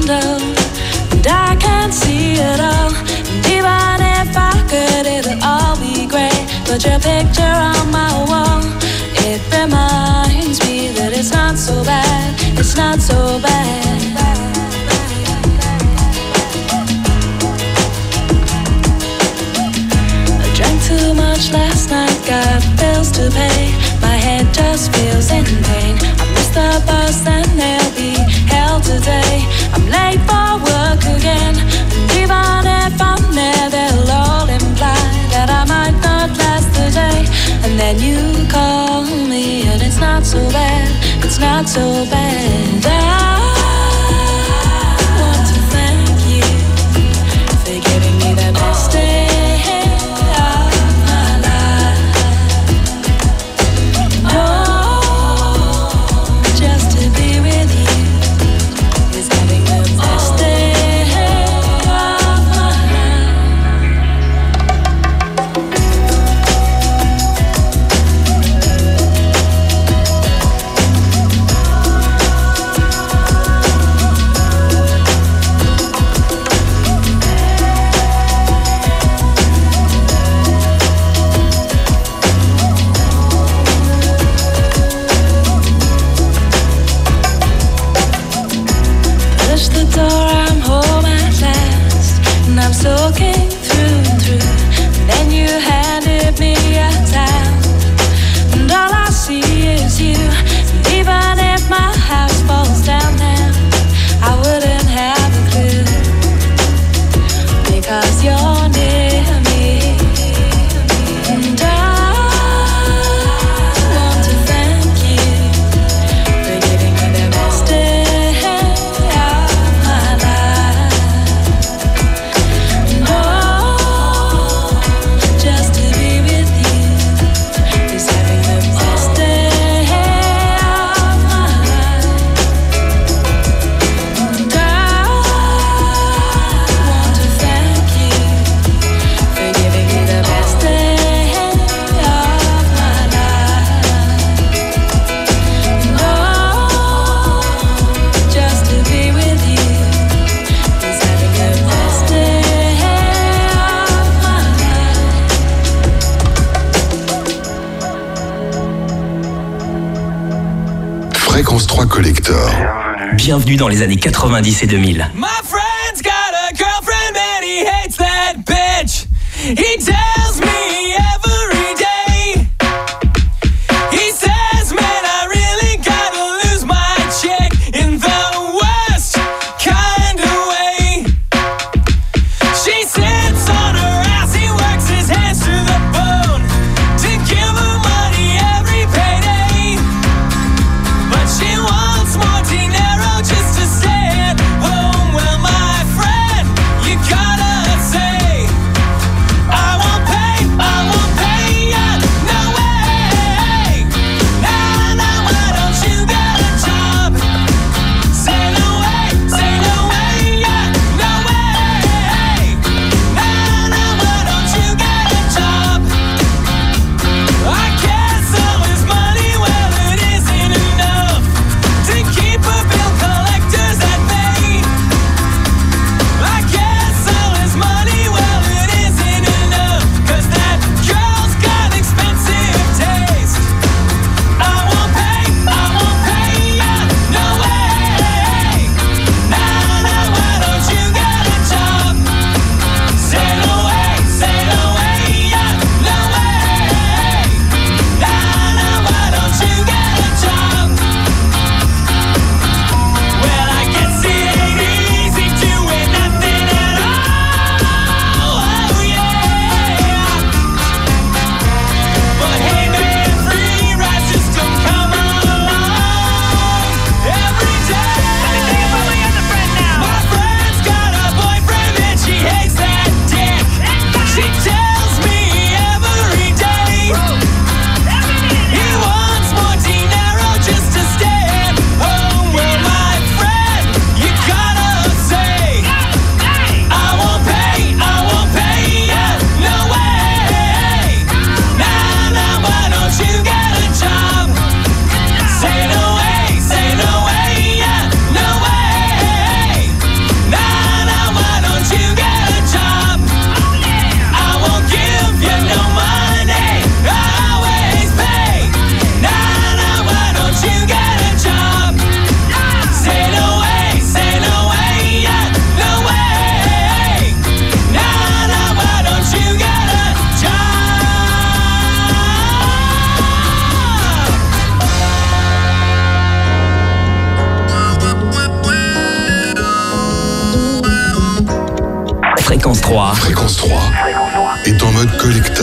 window, and I can't see it all. And even if I could, it'll all be great. But your picture on my wall, it reminds me that it's not so bad. It's not so bad. I drank too much last night, got bills to pay. My head just feels in pain. I missed the bus and there'll be hell today. I'm late for work again, and even if I'm there, they'll all imply that I might not last the day. And then you call me and it's not so bad. It's not so bad. I want to thank you for giving me the best day. Soaking through and through, and then you handed me a towel, and all I see is you. And even if my house falls down now, I wouldn't have a clue, because you're near me. And I want to thank you for giving me the best day of my life. Just to be with you is having the best day of my life. And I want to thank you for giving me the best day of my life. And just to be with you is having the best day of my life. Fréquence 3 Collector. Bienvenue dans les années 90 et 2000. My friend's got a girlfriend and he hates that bitch. He tells me every day. He says, man, I really gotta lose my chick in the worst kind of way. She sits on her ass, he works his hands to the bone to give her money every payday. But she wants more dinero just to stay at home. Well, my friend, you gotta say, I want Fréquence 3. Fréquence 3 est en mode collector.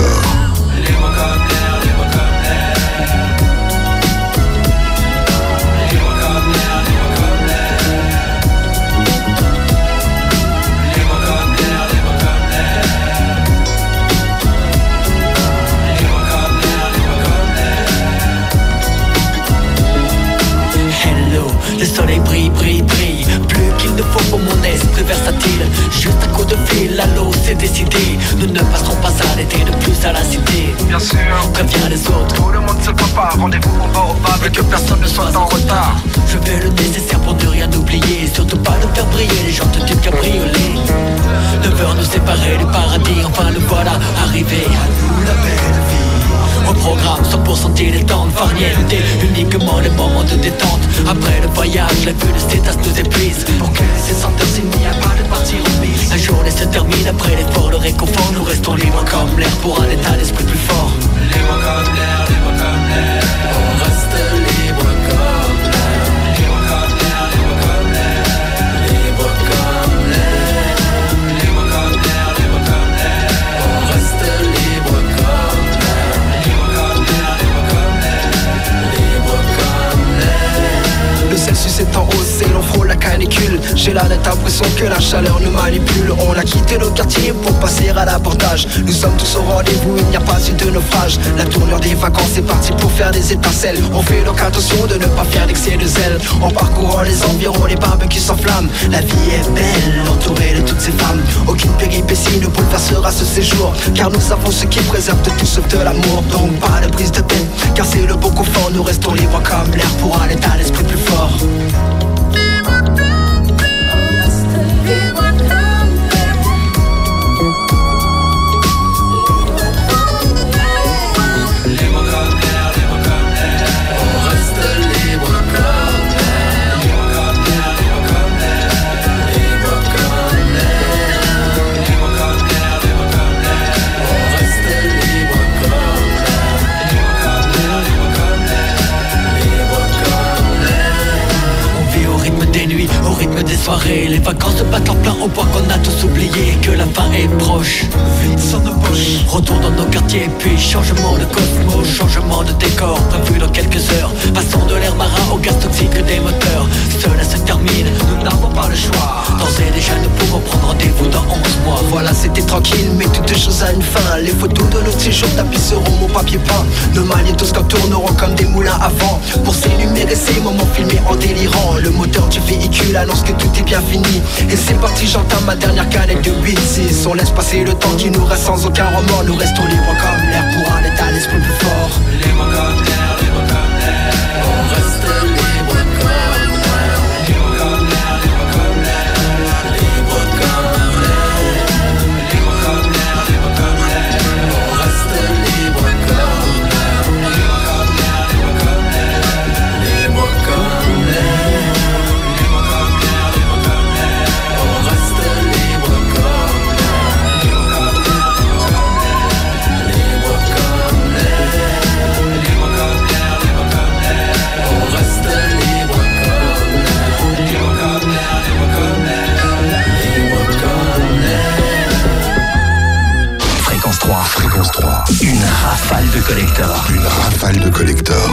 Le soleil brille, brille, brille. Plus qu'il ne faut pour mon esprit versatile. Juste un coup de fil, à l'eau, c'est décidé. Nous ne passerons pas à l'été de plus à la cité. Bien sûr, préviens les autres. Tout le monde se prépare, rendez-vous au bord au bar et que personne ne soit en retard. Je fais le nécessaire pour ne rien oublier. Surtout pas de faire briller les jantes du cabriolet. 9 heures nous séparer du paradis. Enfin le voilà arrivé. À nous la belle vie. Au programme 100% dilettante, farniente, uniquement les moments de détente. Après le voyage, la vue de ces tasses nous épuise. Pour que ces senteurs s'il n'y a pas de partie remise. La journée se termine, après l'effort, le réconfort. Nous restons libres comme l'air pour un état d'esprit plus fort. Libre comme l'air, libre comme l'air. On reste libre comme l'air. Libre comme l'air, libre comme l'air. Libre comme l'air. Libre comme l'air, libre comme l'air. On reste libre comme l'air. Libre comme l'air, libre comme l'air. Libre comme l'air. Le Celsius est en hausse et l'on frôle la canicule. J'ai la nette impression que la chaleur nous manipule. On a quitté nos quartiers pour passer à l'abordage. Nous sommes tous au rendez-vous, il n'y a pas eu de naufrage. La tournure des vacances est partie pour faire des étincelles. On fait donc attention de ne pas faire d'excès de zèle. En parcourant les environs, les barbecues s'enflamment. La vie est belle, entourée de toutes ces femmes. Aucune péripétie ne bouleversera ce séjour, car nous savons ce qui préserve de tout sauf de l'amour. Donc pas de prise de tête, car c'est le bon confort. Nous restons libres comme l'air pour un état d'esprit plus fort. Au rythme des soirées, les vacances se battent en plein au point qu'on a tous oublié que la fin est proche. Vite sans nos poches, retour dans nos quartiers, puis changement de cosmos, changement de décor, prévu dans quelques heures. Passons de l'air marin au gaz toxique des moteurs. Cela se termine, nous n'avons pas le choix. D'ores et déjà nous pouvons prendre rendez-vous dans 11 mois. Voilà, c'était tranquille, mais toutes choses à une fin. Les photos de notre séjour tapisseront mon papier peint. Nos magnétoscopes tourneront comme des moulins à vent pour s'énumérer ces moments filmés en délirant. Le moteur du véhicule annonce que tout est bien fini. Et c'est parti, j'entame ma dernière canette de 8-6. On laisse passer le temps qui nous reste sans aucun remords. Nous restons libres comme l'air pour un état d'esprit plus fort. Libre comme l'air, libre comme l'air. On reste libre comme l'air. Libre comme l'air, libre comme l'air. Libre comme l'air. Libre comme l'air, libre comme l'air. On reste libre comme l'air. Libre comme l'air, libre comme l'air. Libre comme l'air. Libre comme l'air, libre comme l'air. On reste libre comme l'air. Libre comme l'air, libre comme l'air. Libre comme l'air. Libre comme l'air, libre comme l'air. On reste libre comme l'air. Libre comme l'air, libre comme l'air. Libre comme l'air. Fréquence 3. Fréquence 3, Une rafale de collector. une rafale de collector.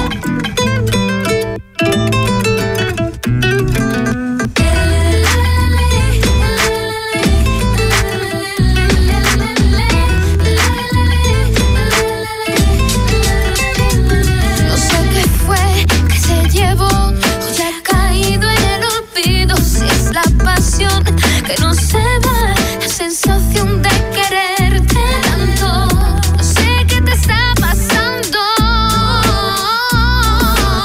No sé qué fue que se llevó, o ya ha caído en el olvido. Si es la pasión que no se va, la sensación de quererte tanto. No sé qué te está pasando.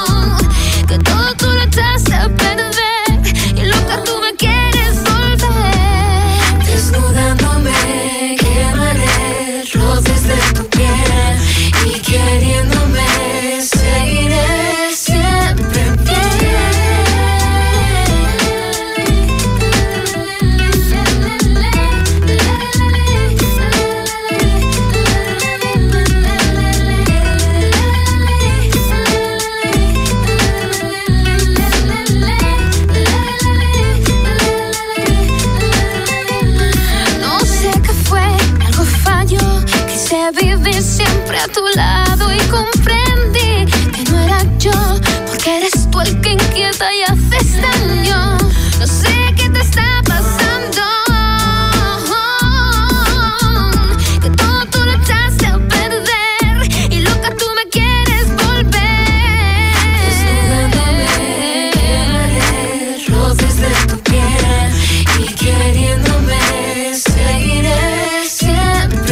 estuve a tu lado y comprendí que no era yo, porque eres tú el que inquieta y haces daño. No sé qué te está pasando, que todo tú lo echaste a perder y loca tú me quieres volver. Desnudándome, roces de tu piel y queriéndome seguiré siempre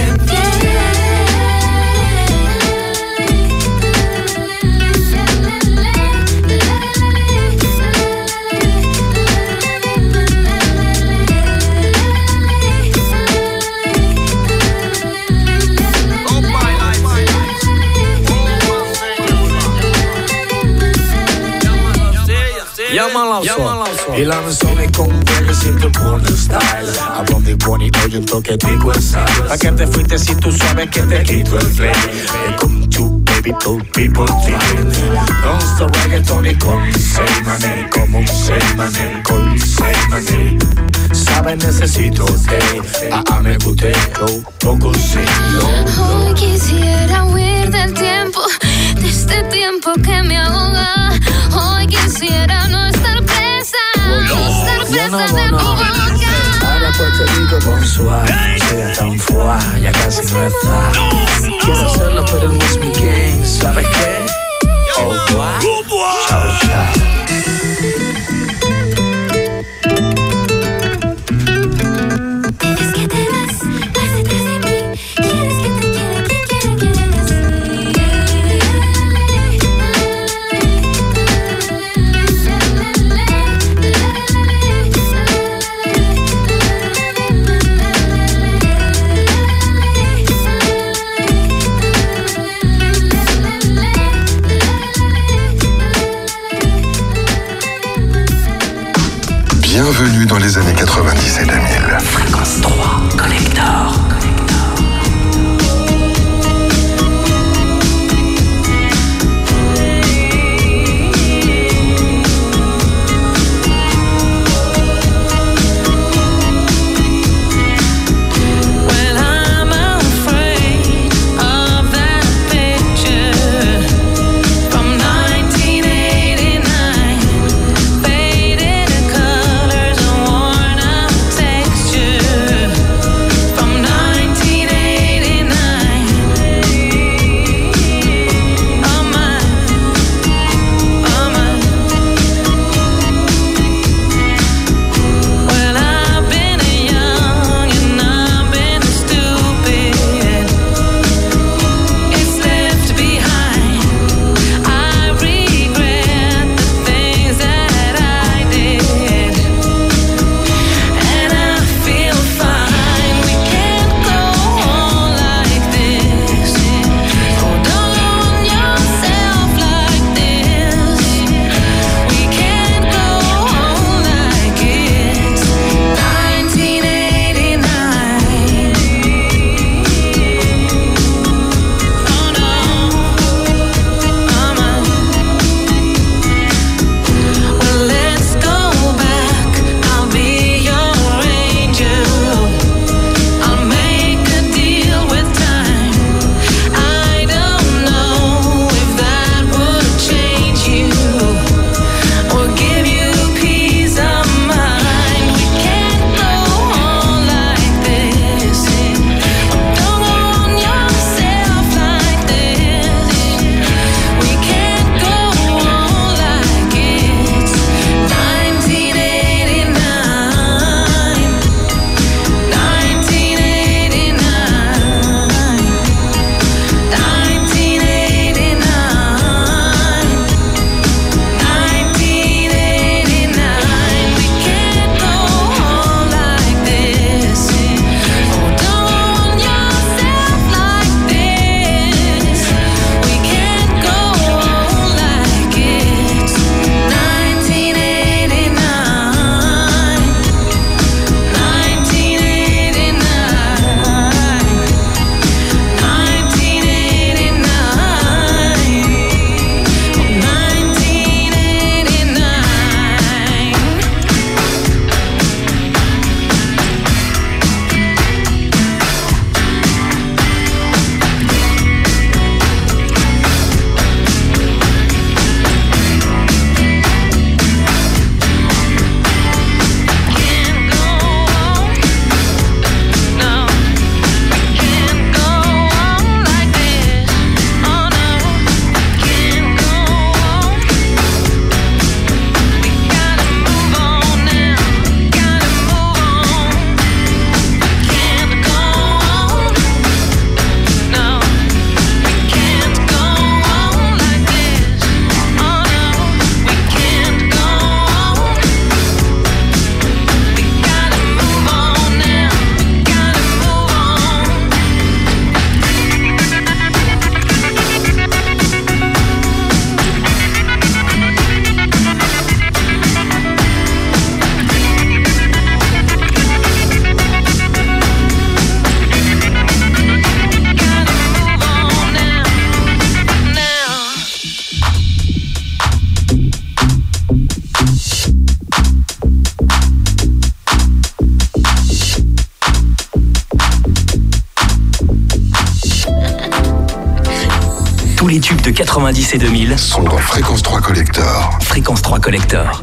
E la canzone con que siempre pone style. A donde pone hoy un toquetico en sal. ¿Pa' qué te fuiste si tú sabes que te quito el play? Come to baby, two people feeling. Don't stop reggaeton y con say money. Como un say money, con say money. Sabes, necesito te me buteo, poco sí. Hoy quisiera huir del tiempo, de este tiempo que me ahoga. Hoy quisiera no estar presa, de tu boca. Ahora pues te digo bonsoir, sea tan fuá, ya casi no está. Quiero hacerlo pero no es mi game, ¿sabes qué? Oh boy, chao chao. Bienvenue dans les années 90 et 2000. Fréquence 3, Collector. From Tous les tubes de 90 et 2000 sont dans Fréquence 3 Collector. Fréquence 3 Collector.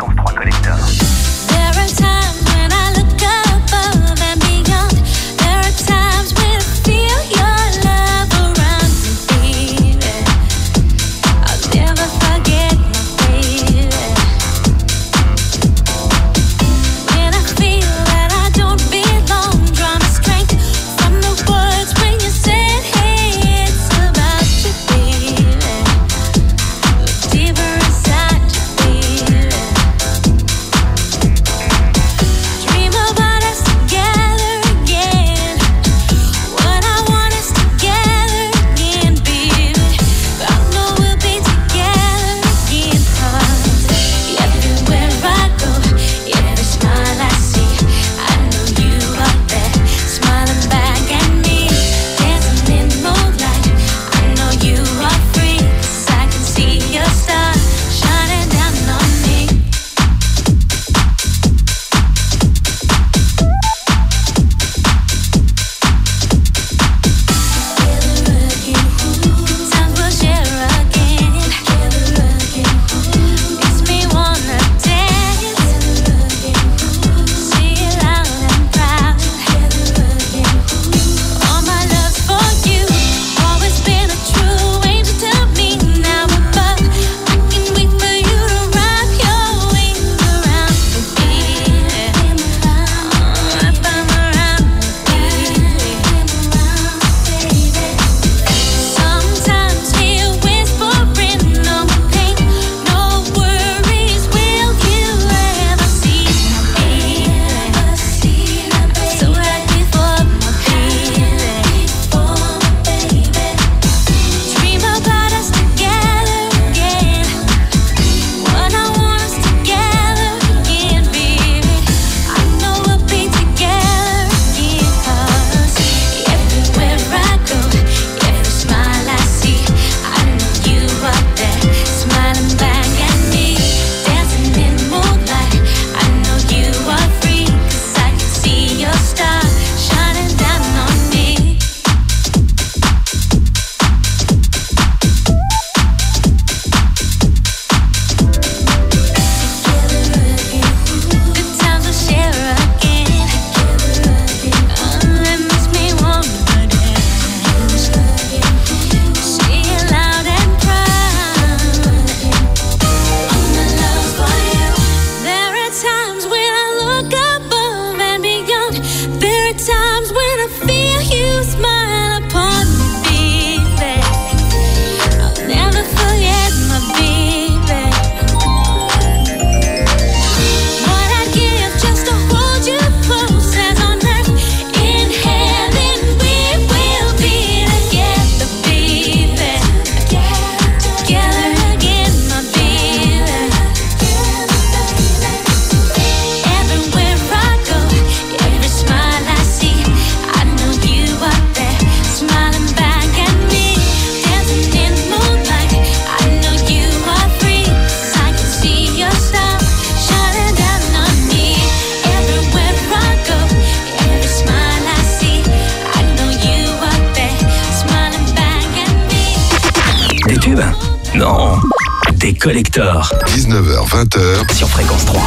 Non, des collectors. 19h, 20h sur Fréquence 3.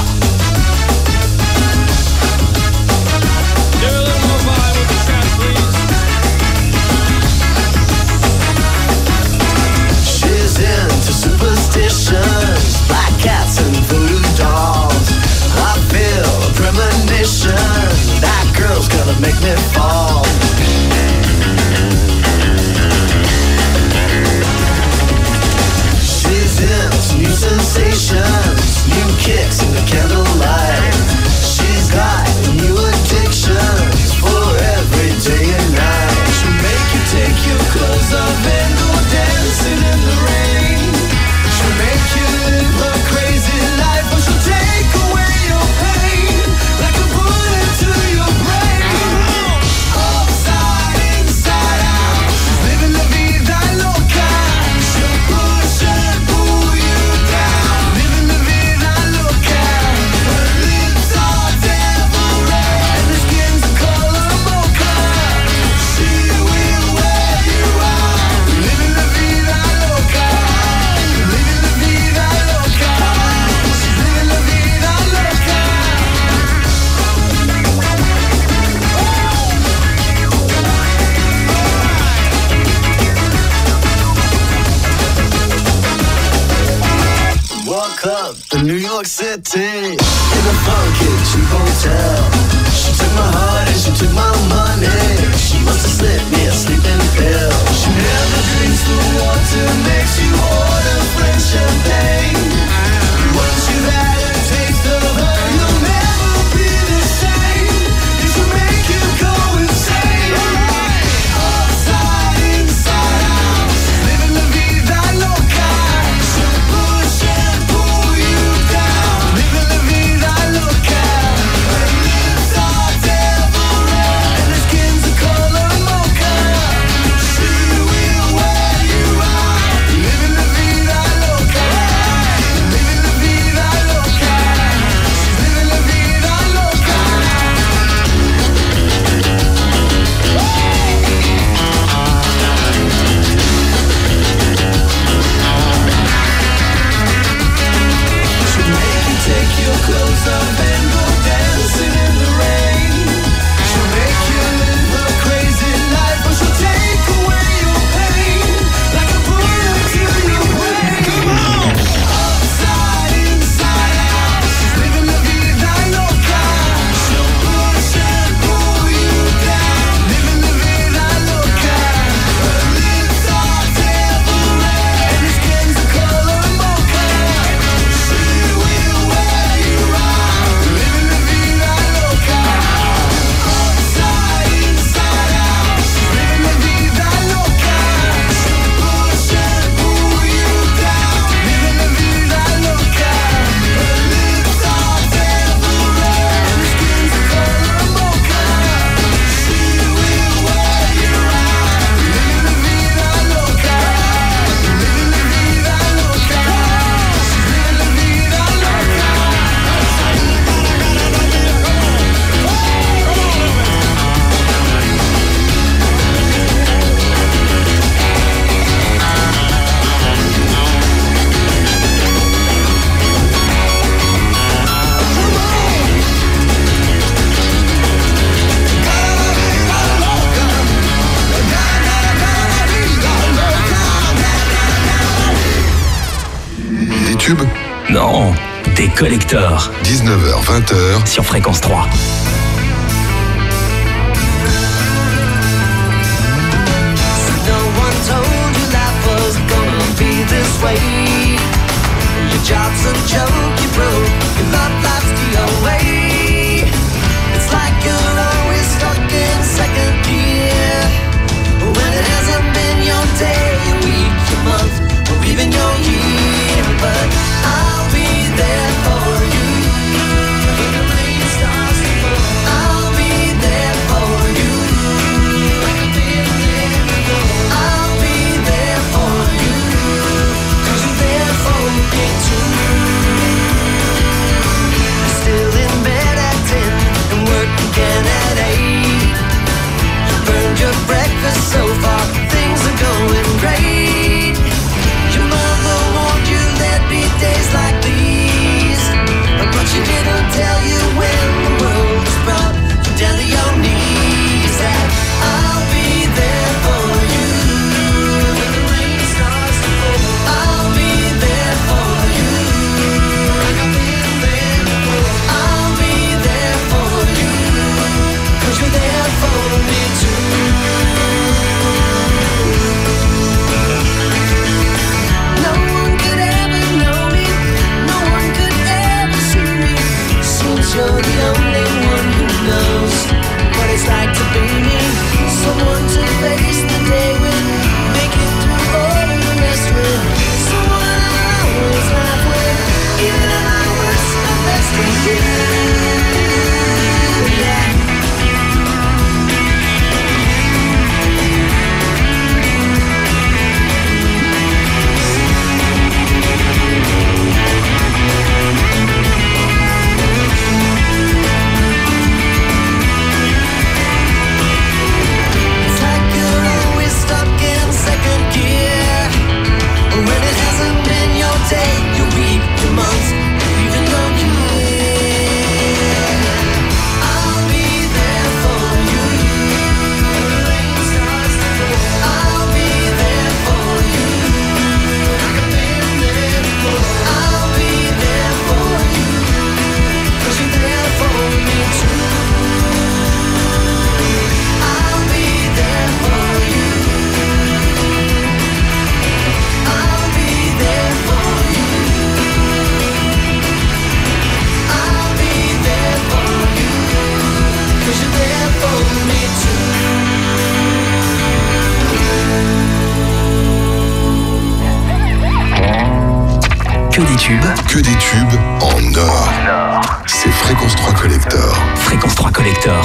She's into superstitions, black cats and voodoo dolls. I feel a premonition, that girl's gonna make me fall. She's into new sensations, new kicks in the candlelight. in New York City, in a funky cheap hotel. She took my heart and she took my money. She must have slipped me a sleeping pill. She never drinks the water, makes you order French champagne. Once you've had a taste of her, you'll never be the same. It should make you go insane. Upside, inside out, living la vida loca. She'll push and pull you down, living la vida loca. Her lips are devil red and her skin's the color mocha. She will wear you out, living la vida loca. Living la vida loca. She's living la vida loca. She'll make you take your clothes off and go dancing in the rain. She'll make you live a crazy life, but she'll take away your pain like a bullet to your brain. Come on! Upside, inside out, she's living la vida loca. She'll push and pull you down, living la vida loca. Her lips are devil red and her skin's the color mocha. She will wear you out, living la vida loca. Upside, inside out, she's living la vida loca. She'll push and pull you down, living la vida loca. Her lips are devil red and her skin's the color mocha. She will wear you out, living la vida loca. Living la vida loca. She's living la vida loca. Des tubes, Non, des collecteurs 19h, 20h, sur Fréquence 3. No one told you life was gonna be this way. Your job's a joke, you broke. Your love life's the away. It's like you're always stuck in second gear when it hasn't been your day, your week, your month, or even your year. But I'll be there for you when the rain starts to fall. Que des tubes. Que des tubes en or. C'est Fréquence 3 Collector. Fréquence 3 Collector.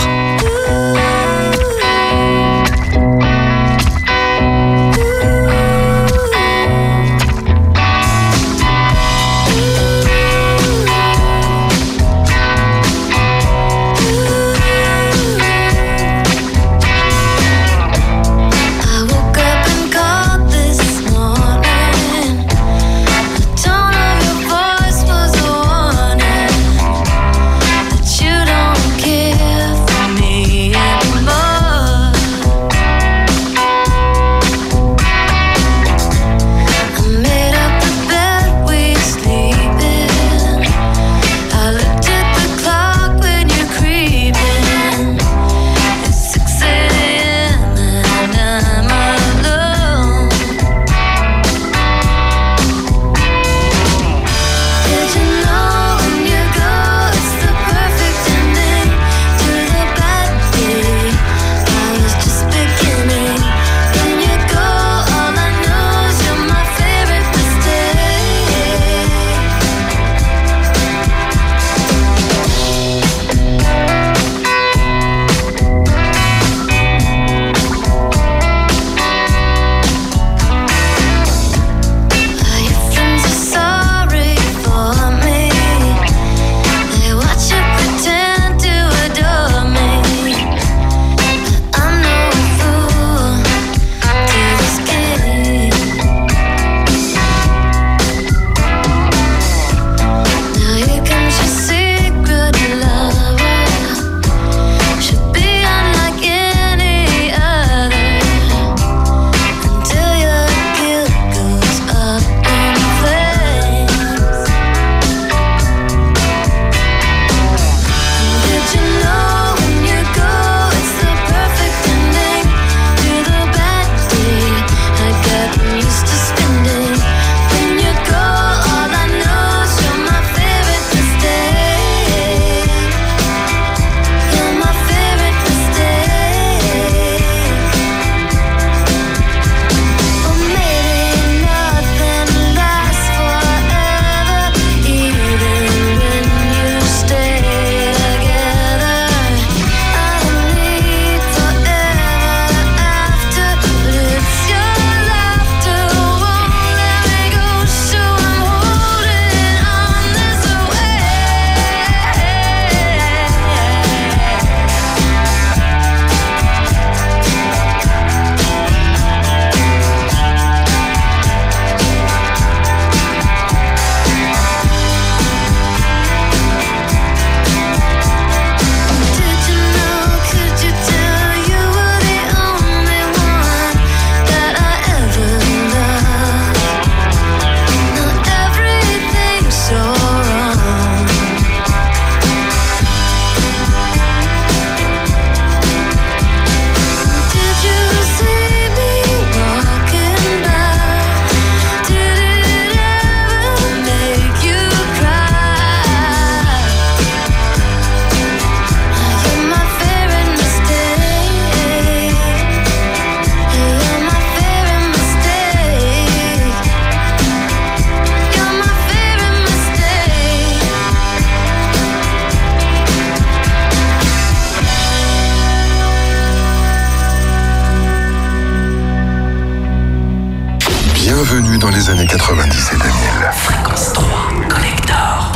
Bienvenue dans les années 90 et 2000. Fréquence 3 Collector.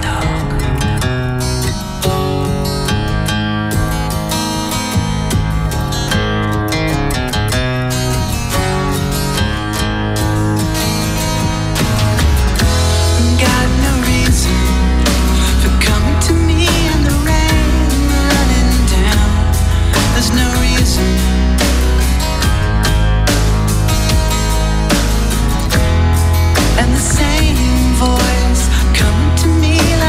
Got no reason for coming to me in the rain, running down. There's no reason. And the same voice coming to me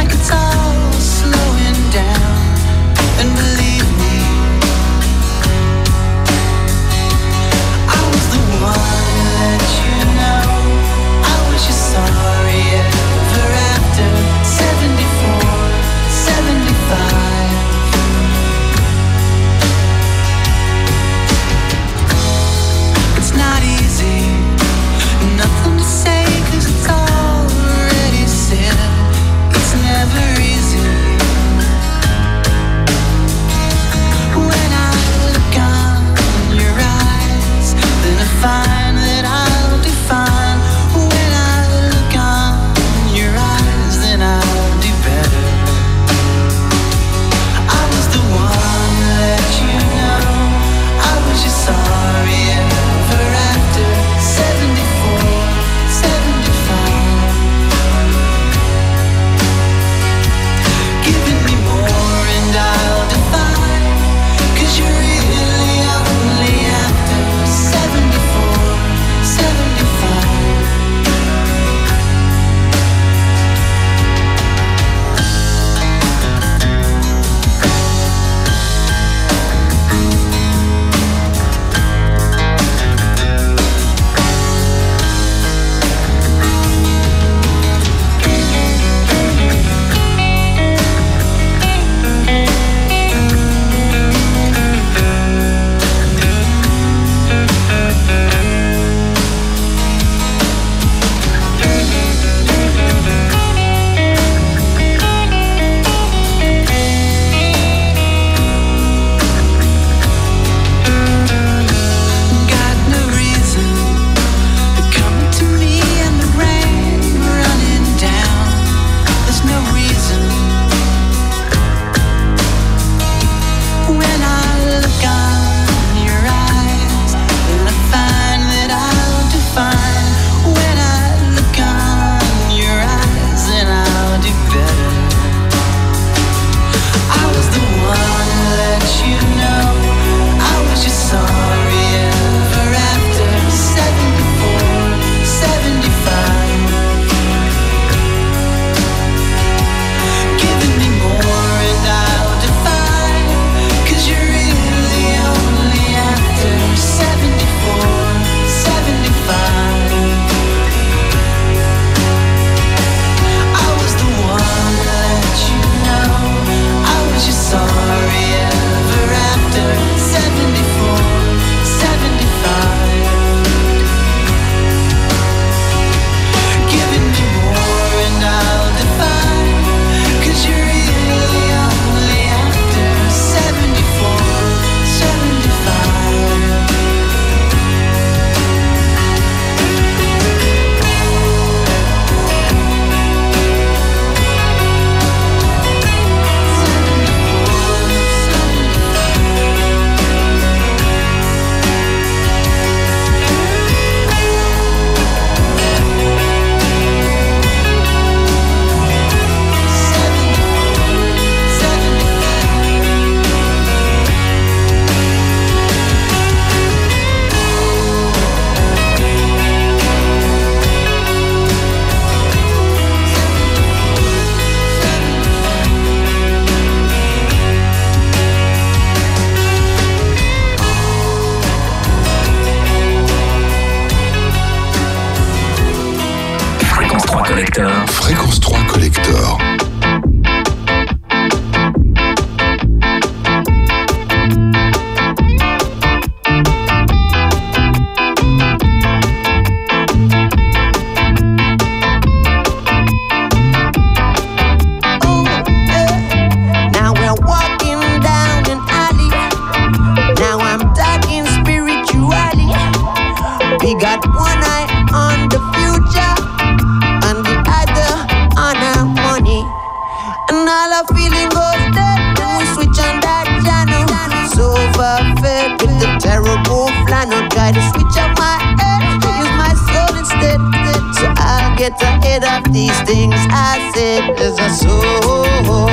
Collector. Fréquence 3 Collector. Get ahead of these things I said. There's a soul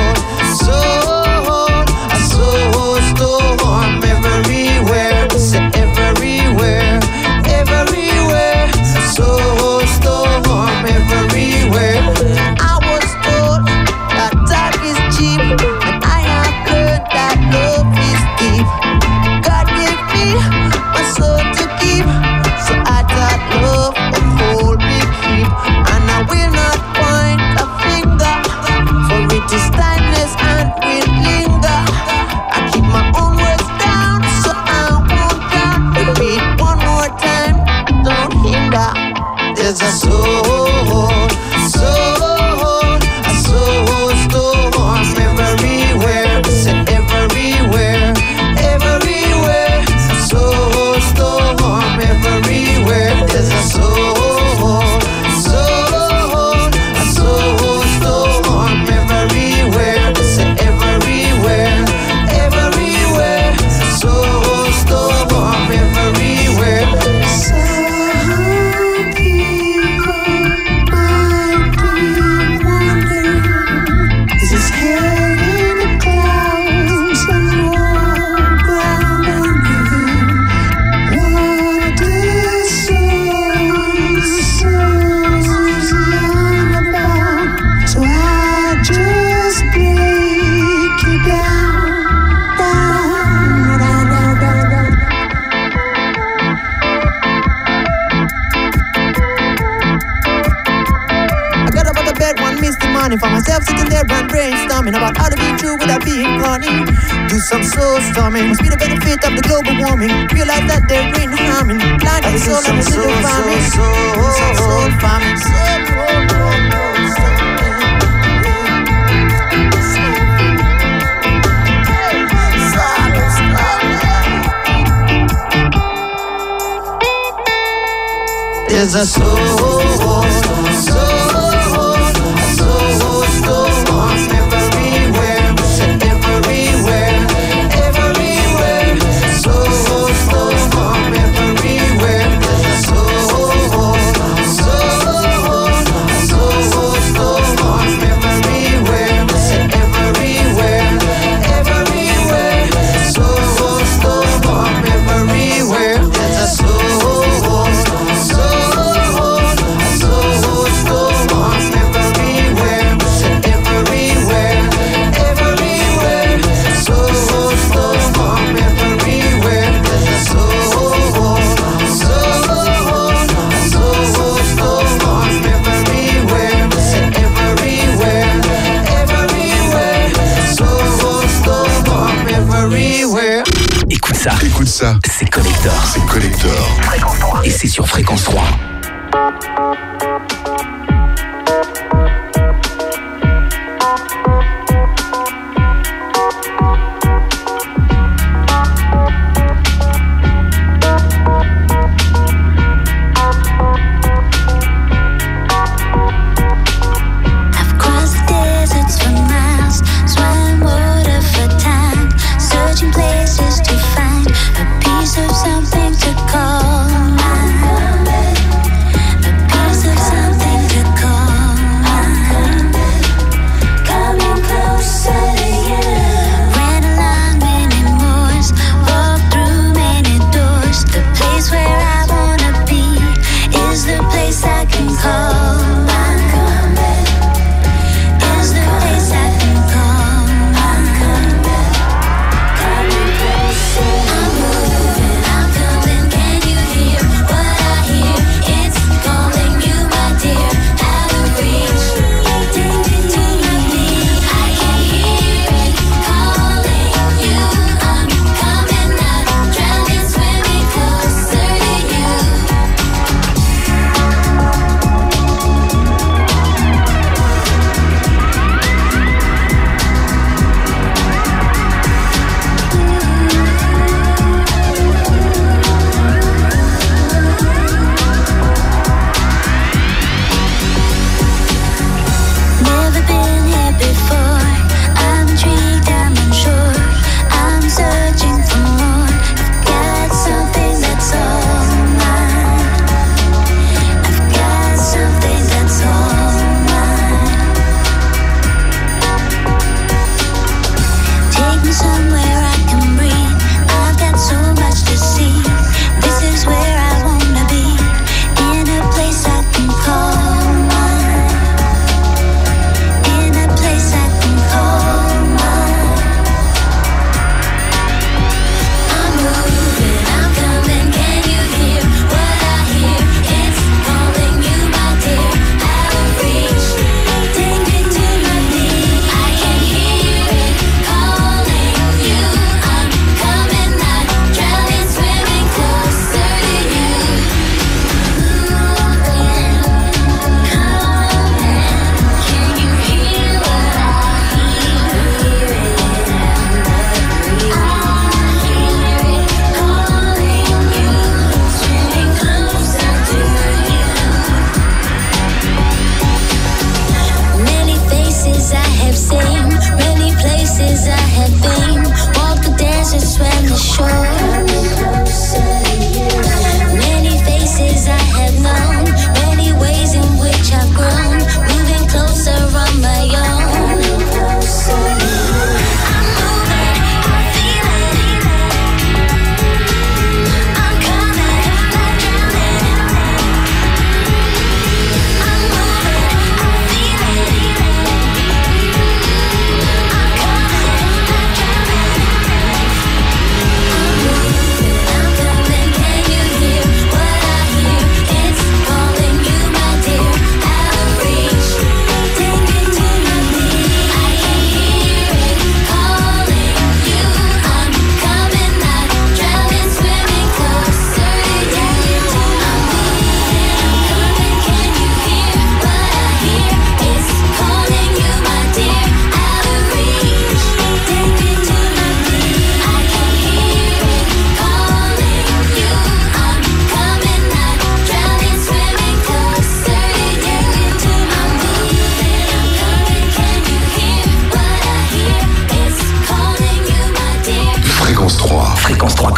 storm everywhere. Say everywhere, everywhere. A soul storm everywhere. I was told that time is cheap, and I have learned that love is deep. God gave me my soul to keep, so I thought love would hold me keep. And I will not point a finger, for it is timeless and will linger. I keep my own words down, so I won't down. Repeat one more time, don't hinder. There's a soul storm everywhere. Say everywhere, everywhere. A soul storm everywhere. There's a soul storm everywhere. Say everywhere, everywhere. Soul storm everywhere. Some people might be wondering, is this hell in the clouds, some more ground under? What is souls young about? So I just break you down, down, down, down, down. I got up out of bed one misty morning, found myself sitting there and brainstorming about how to be true without being corny. Do some soul storming, must be the benefit of the global warming. Realize that there ain't harming. Blind the soul and the little farming. Some soul farming. There's a soul storm everywhere. Say everywhere, everywhere. Soul storm everywhere. There's a soul storm everywhere. Say everywhere, everywhere. Soul storm everywhere. There's a soul Écoute ça, c'est Collector. c'est Collector. Et c'est sur Fréquence 3. Places to find a piece of something to call mine. A piece of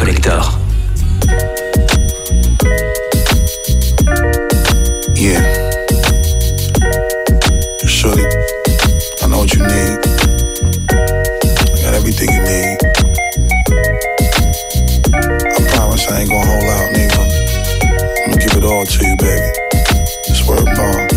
Collector. Yeah. Shorty, I know what you need. I got everything you need. I promise I ain't gonna hold out, nigga. I'm gonna give it all to you, baby. Just word bond.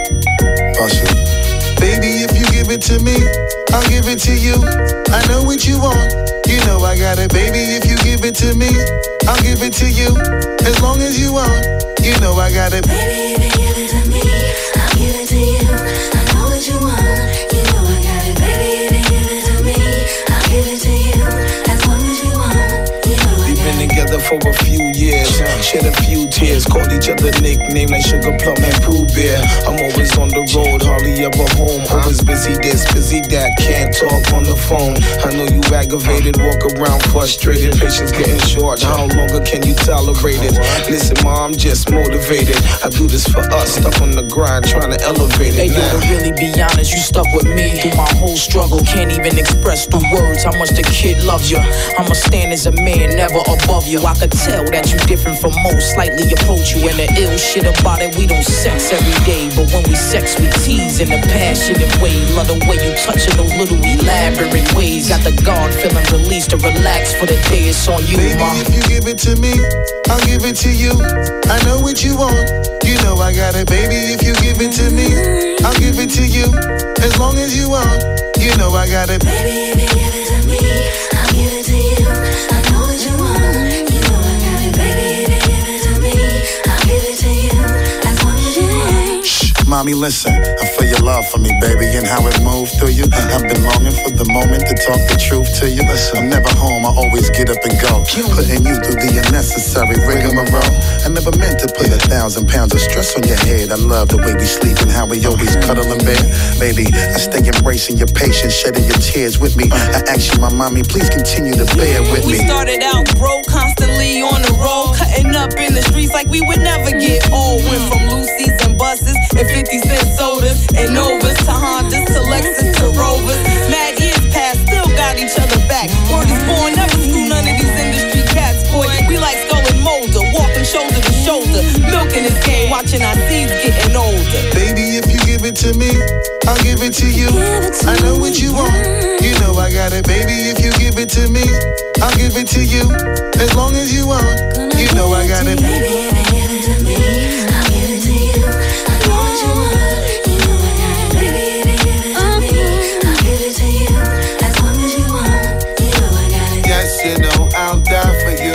Bust it. Baby, if you give it to me, I'll give it to you. I know what you want. You know I got it, baby. If you give it to me, I'll give it to you. As long as you want. You know I got it. Baby, if you give it to me, I'll give it to you. I know what you want. You know I got it. Baby, if you give it to me, I'll give it to you. As long as you want. You know I got it. Been together for a few years, shed a few tears, called each other nicknames like Sugar Plum and Pooh Bear. I'm always on the road, hardly ever home. Always busy this, busy that, can't talk on the phone. I know you aggravated, walk around frustrated, patience getting short. How longer can you tolerate it? Listen, ma, I'm just motivated. I do this for us, stuck on the grind, trying to elevate it. Hey, yo, to really be honest, you stuck with me through my whole struggle. Can't even express through words how much the kid loves you. I'ma stand as a man, never above you. I could tell that you different from most, slightly approach you. And the ill shit about it, we don't sex every day, but when we sex, we tease in a passionate way. Love the way you touch in those little elaborate ways. Got the guard feeling released to relax for the day. It's on you, baby, ma. if you give it to me, I'll give it to you. I know what you want. You know I got it, baby. If you give it to me, I'll give it to you. As long as you want. You know I got it. Baby, if you give it to me, I'll give it to you. I know what you want. You know I got it. Baby, if you give it to me, I'll give it to you. As long as you want. Shh, mommy, listen. I feel your love for me, baby, and how it moved through you. I've been longing for the moment to talk the truth to you. I'm never home, I always get up and go. Putting you through the unnecessary rigmarole. I never meant to put 1,000 pounds of stress on your head. I love the way we sleep and how we always cuddle in bed. Baby, I stay embracing your patience, shedding your tears with me. I ask you, my mommy, please continue to bear with me. We started out broke, constantly on the road, cutting up in the streets like we would never get old. Went from Lucy's and buses and 50-cent sodas and Novas to Hondas to Lexus to Rovers. Mad years past, still got each other back. Word is born, never screw none of these industry cats, boy. We like Skull and Molder, walking shoulder to shoulder, milking this game, watching our seeds getting older. Baby, if you give it to me, I'll give it to you. I know what you want. You know I got it, baby. If you give it to me, I'll give it to you. As long as you want. You know I got it. Baby, if you give it to me, I'll give it to you. I know what you want. You know I got it. Baby, if you give it to me, I'll give it to you. As long as you want. You know I got it. Yes, you know I'll die for you.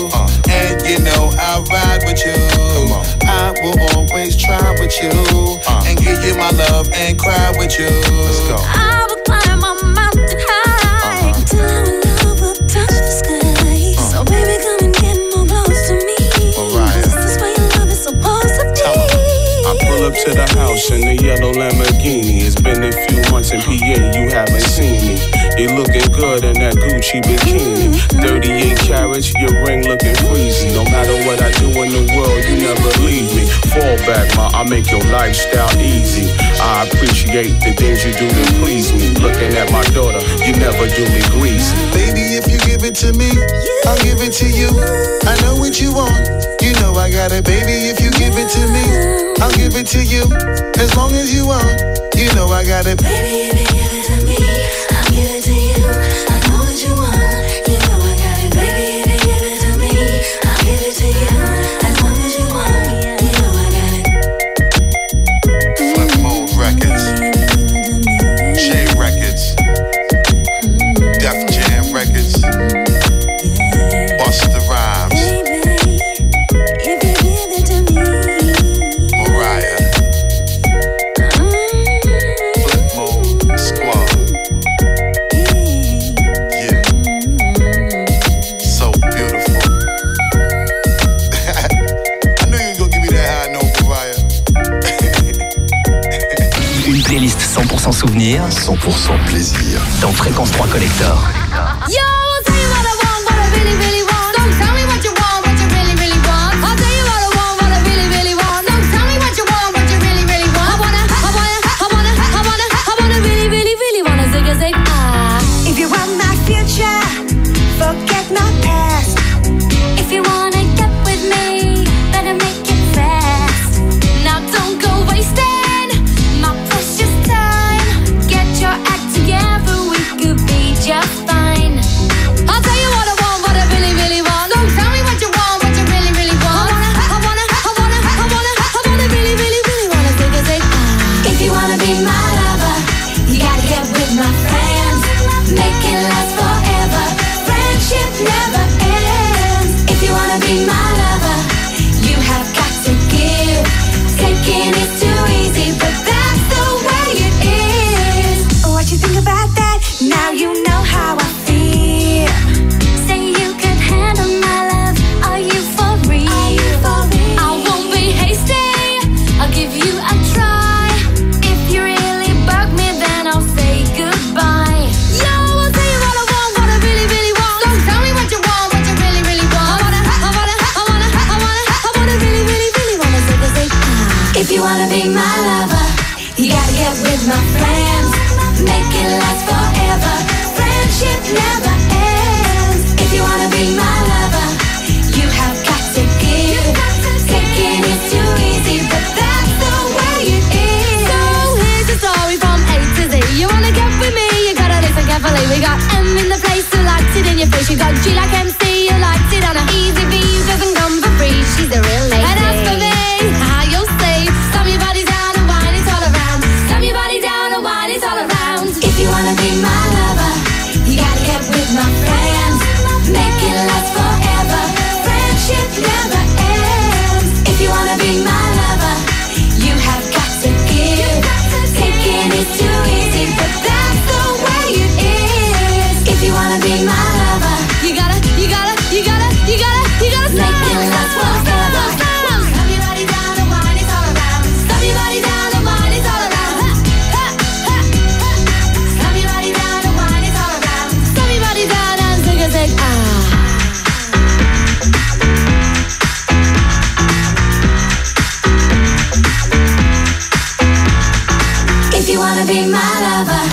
And you know I'll ride with you. I will always try with you. And give you my love and cry with you. Let's go. I will climb a mountain high till our love will touch the sky. So baby, come and get more close to me. This is why your love is supposed to be. I pull up to the house in the yellow Lamborghini. It's been a few months in PA, you haven't seen me. You looking good in that Gucci bikini. 38 carats, your ring looking freezy. No matter what I do in the world, you never leave me. Fall back, ma, I make your lifestyle easy. I appreciate the things you do to please me. Looking at my daughter, you never do me greasy. Baby, if you give it to me, I'll give it to you. I know what you want. You know I got it, baby. If you give it to me, I'll give it to you. As long as you want. You know I got it. Baby, if you give it to me, I'll give it to you. I know what you want. You know I got it. Baby, if you give it to me, I'll give it to you. As long as you want. You know I got it. Flip Mode Records, J Records, Def Jam Records, Busta Rhymes, If you give it to me, Mariah, Flip Mode Squad. Yeah, so beautiful. I knew you was gonna give me that high note, Mariah. Une playlist 100% souvenir, 100% plaisir. dans Fréquence 3 Collector. yo, I'll tell you what I want, what I really, really want. Don't tell me what you want, what you really, really want. I'll tell you what I want, what I really, really want. Don't tell me what you want, what you really, really want. I wanna really, really, really wanna zig a zig ah. If you want my future, forget my past. Thinking it's too easy, but that's the way it is. What you think about that? Now you know how I feel. Say you can handle my love. Are you for real? I won't be hasty. I'll give you a try. If you really bug me, then I'll say goodbye. Yo, I'll tell you what I want, what I really, really want. So tell me what you want, what you really, really want. I wanna really, really, really wanna say. If you wanna be my lover, you gotta get with my friends. Make it last forever. Friendship never ends. If you wanna be my lover, you have got to give. Taking is too easy, but that's the way it is. So here's the story from A to Z. You wanna get with me, you gotta listen carefully. We got M in the place who likes it in your face. You got G like MC, who likes it on a easy V, who doesn't come for free. She's a real lady. And as for me, how you'll say, slam your body down and wine it all around. Slam your body down and wine it all around. If you wanna be my lover, you gotta get with my friends. Make it last forever. Friendship never ends. If you wanna be my lover, you have got to give. Taking is too easy, but that's the way it is. If you wanna be my lover, you gotta make it last forever. Slam your body down and wine it all around. Slam your body down and wine it all around. Slam your body down and wine it all around. Slam your body down and zig If you wanna be my lover.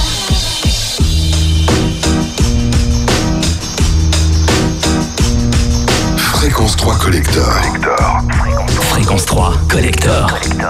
Fréquence 3 Collector. Fréquence 3 Collector.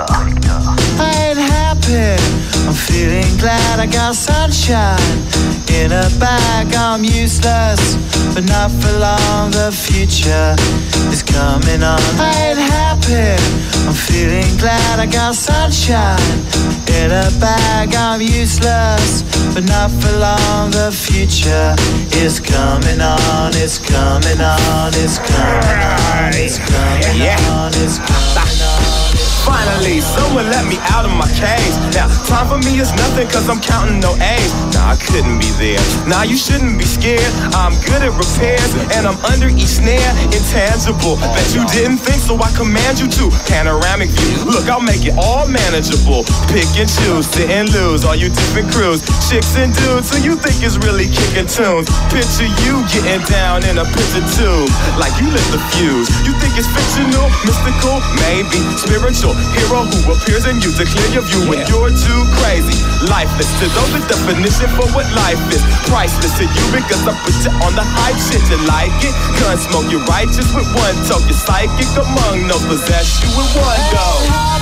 I ain't happy, I'm feeling glad I got sunshine in a bag. I'm useless, but not for long. The future is coming on. I ain't happy, I'm feeling glad I got sunshine in a bag. I'm useless, but not for long. The future is coming on. It's coming on. It's coming on. It's coming on. It's coming on. Finally, someone let me out of my cage. Now, time for me is nothing cause I'm counting no A's. Nah, I couldn't be there. Nah, you shouldn't be scared. I'm good at repairs and I'm under each snare. Intangible, bet you didn't think, so I command you to. Panoramic view, look, I'll make it all manageable. Pick and choose, sit and lose, all you different crews. Chicks and dudes, who you think is really kicking tunes. Picture you getting down in a picture tube, like you lit the fuse. You think it's fictional, mystical, maybe spiritual. Hero who appears in you to clear your view when you're too crazy. Lifeless to those, the definition for what life is. Priceless to you because I put you on the hype shit. You like it? Gun smoke, you're righteous with one toke. You're psychic among no possess you with one go.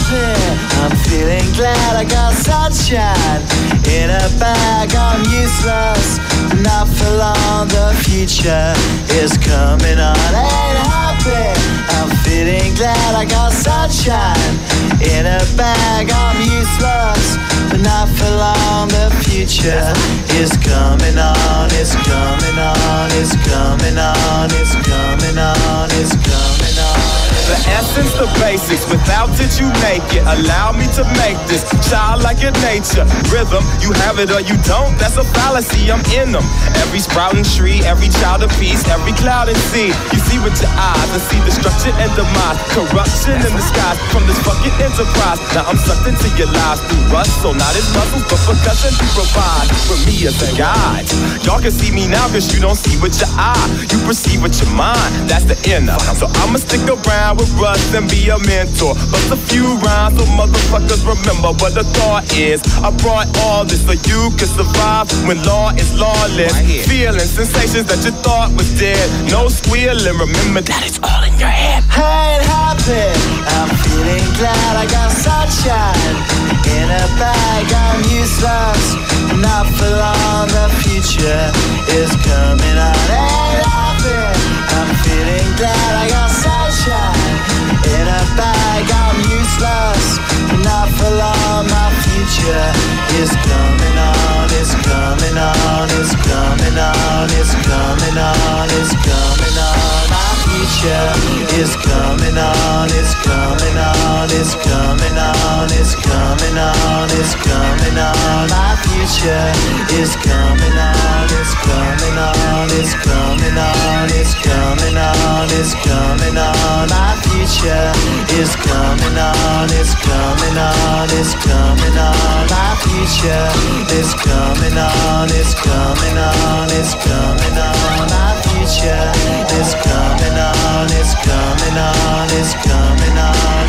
I'm feeling glad I got sunshine in a bag. I'm useless, not for long. The future is coming on. Ain't happy, I'm feeling glad I got sunshine in a bag. I'm useless, but not for long. The future is coming on. It's coming on. It's coming on. It's coming on. It's coming on. The essence, the basics, without it you make it. Allow me to make this childlike in nature. Rhythm, you have it or you don't, that's a fallacy, I'm in them. Every sprouting tree, every child of peace, every cloud and sea. You see with your eyes and see destruction and demise. Corruption in the skies from this fucking enterprise. Now I'm sucked into your lives through rust, so not as muscles, but percussion you provide for me as a guide. Y'all can see me now cause you don't see with your eye. You perceive with your mind, that's the inner. So I'ma stick around with Russ and be a mentor. Bust a few rhymes so motherfuckers remember what the thought is. I brought all this so you can survive when law is lawless. Feeling sensations that you thought was dead. No squealing, remember that it's all in your head. I ain't happy, I'm feeling glad I got sunshine in a bag. I'm useless, not for long. The future is coming on. Ain't happy, I'm feeling glad I got sunshine in a bag. I'm useless, not for long. My future is coming on. It's coming on. It's coming on. It's coming on. It's coming on. My future is coming on. It's coming on. it's coming on, it's coming on, it's coming on. My future is coming on, it's coming on, it's coming on, it's coming on, it's coming on. My future is coming on, it's coming on, it's coming on. My future is coming on, it's coming on, it's coming on. My future is coming on, it's coming on, it's coming on.